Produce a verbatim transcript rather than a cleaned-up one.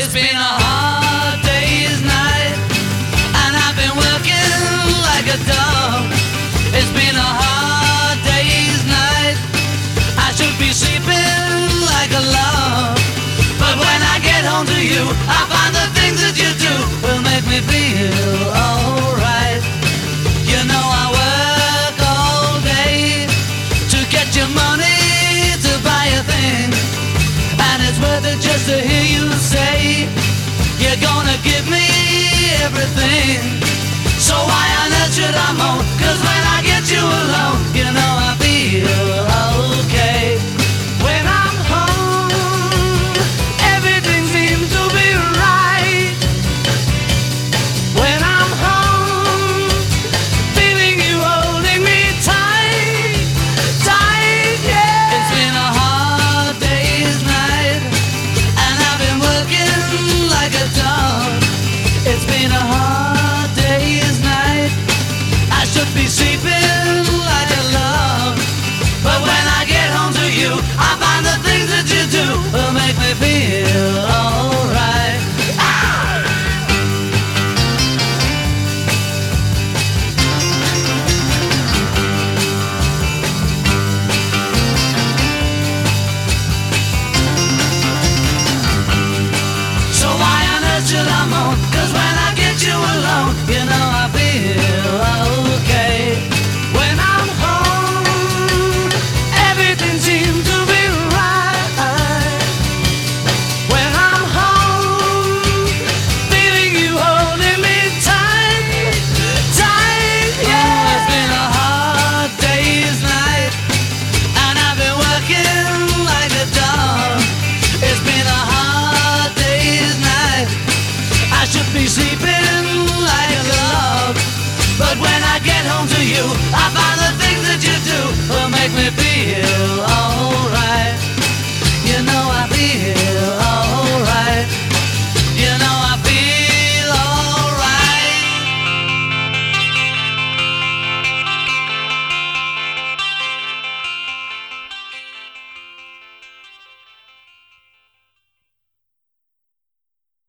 It's been a hard day's night, and I've been working like a dog. It's been a hard day's night, I should be sleeping like a log. But when I get home to you, I find the things that you do will make me feel alright. You know I work all day to get your money to buy a thing, and it's worth it just to hear you say you're gonna give me everything. So why on earth should I moan? Cause when I get you alone, you know I feel okay. When I'm home, everything seems to be right. When I'm home, feeling you holding me tight, tight, yeah. It's been a hard day's night, and I've been working like a dog. It's been a hard day's night, I should be sleeping like a log. But when I get home to you, I find the things that you do will make me feel alright. Ah! So why on earth should I moan? Cause when I get you alone, you know I feel okay. When I'm home, everything seems to be right. When I'm home, feeling you holding me tight, tight, yeah. It's been a hard day's night, and I've been working like a dog. It's been a hard day's night, I should be sleeping like a log. But when I get home to you, I find the things that you do will make me feel